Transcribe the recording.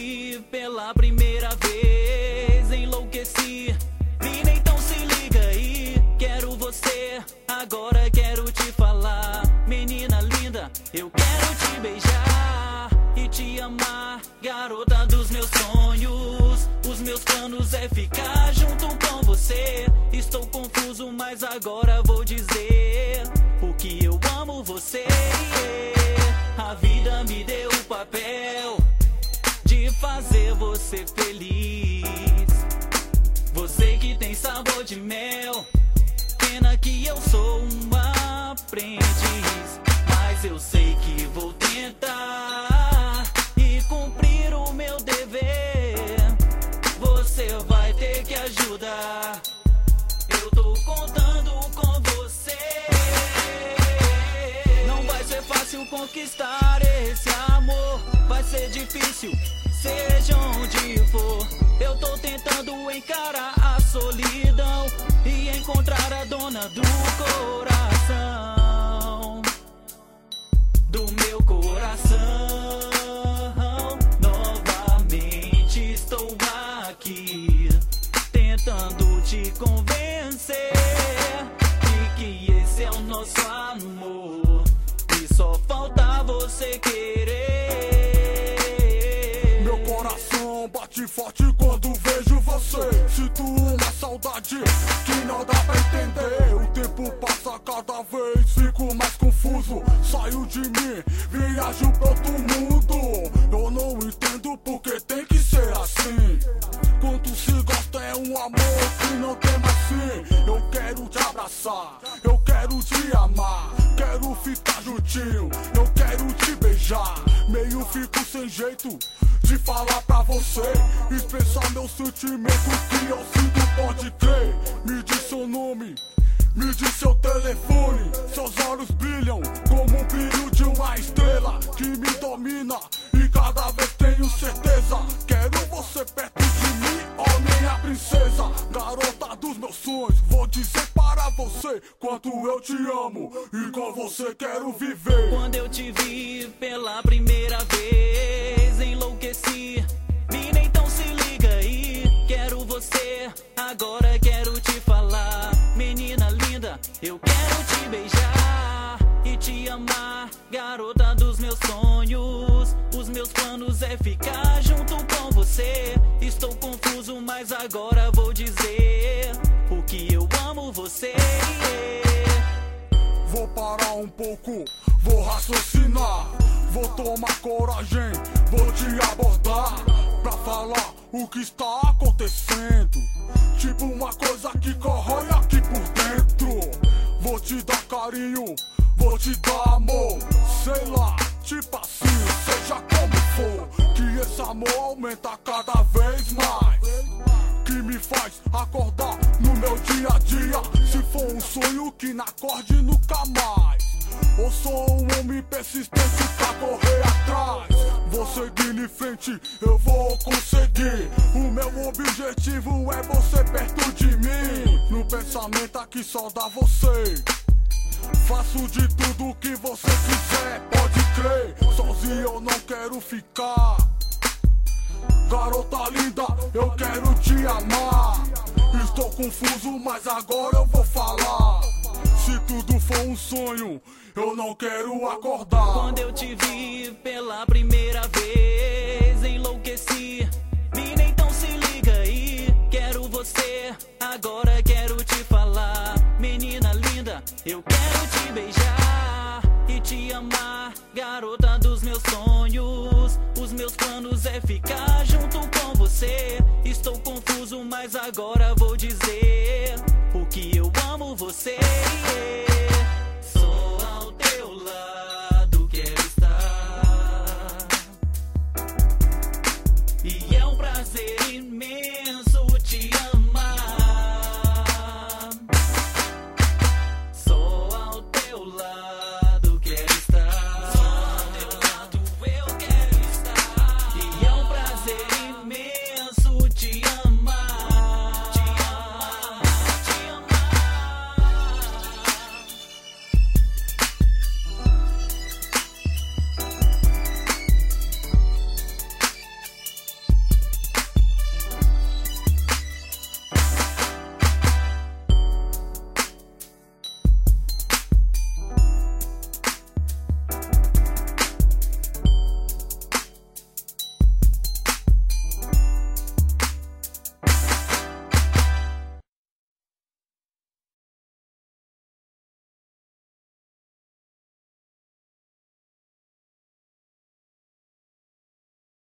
vi pela primeira vez, enlouqueci. Mina, então se liga aí, quero você, agora quero te falar. Menina linda, eu quero te beijar e te amar, garota dos meus sonhos. Os meus planos é ficar junto com você. Estou confuso, mas agora vou dizer porque eu amo você. A vida me deu o papel de fazer você feliz. Você que tem sabor de mel. Pena que eu sou um aprendiz, mas eu sei que vou tentar e cumprir o meu dever. Você vai ter que ajudar. Eu tô contando com você. Não vai ser fácil conquistar esse amor. Vai ser difícil, seja onde for. Eu tô tentando encarar a solidão e encontrar a dona do coração. Do meu coração. Novamente estou aqui tentando te convencer de que esse é o nosso amor e só falta você querer. Meu coração bate forte quando vejo você. Sinto uma saudade que não dá pra entender. O tempo passa cada vez, fico mais confuso. Saio de mim, viajo pra outro mundo. Eu não entendo porque tem que ser assim. Quanto se gosta é um amor que não tem mais fim. Eu quero te abraçar, eu quero te amar, quero ficar juntinho, eu quero te beijar. Meio fico sem jeito de falar pra você, expressar meu sentimento que eu sinto, pode crer. Me diz seu nome, me diz seu telefone. Seus olhos brilham como um brilho de uma estrela que me domina e cada vez tenho certeza. Quero você perto de mim, ó minha princesa, garota dos meus sonhos. Vou dizer para você quanto eu te amo e com você quero viver. Quando eu te vi pela primeira vez, enlouqueci. Mina, então se liga aí, quero você, agora quero te falar. Menina linda, eu quero te beijar e te amar, garota dos meus sonhos. Os meus planos é ficar junto com você. Estou confuso, mas agora vou dizer porque eu amo você. Vou parar um pouco, vou raciocinar, vou tomar coragem, vou te abordar pra falar o que está acontecendo. Tipo uma coisa que corrói aqui por dentro. Vou te dar carinho, vou te dar amor, sei lá, tipo assim, seja como for. Que esse amor aumenta cada vez mais, que me faz acordar no meu dia a dia. Se for um sonho que não acorde nunca mais. Eu sou um homem persistente pra correr atrás. Vou seguir em frente, eu vou conseguir. O meu objetivo é você perto de mim. No pensamento aqui só dá você. Faço de tudo que você quiser, pode crer. Sozinho eu não quero ficar. Garota linda, eu quero te amar. Estou confuso, mas agora eu vou falar. Se tudo for um sonho, eu não quero acordar. Quando eu te vi pela primeira vez, enlouqueci. Mina, então se liga aí, quero você, agora quero te falar. Menina linda, eu quero te beijar e te amar, garota dos meus sonhos. Os meus planos é ficar junto com você. Estou confuso, mas agora vou dizer porque eu amo você. Sou ao teu lado, quero estar. E é um prazer imenso te amar.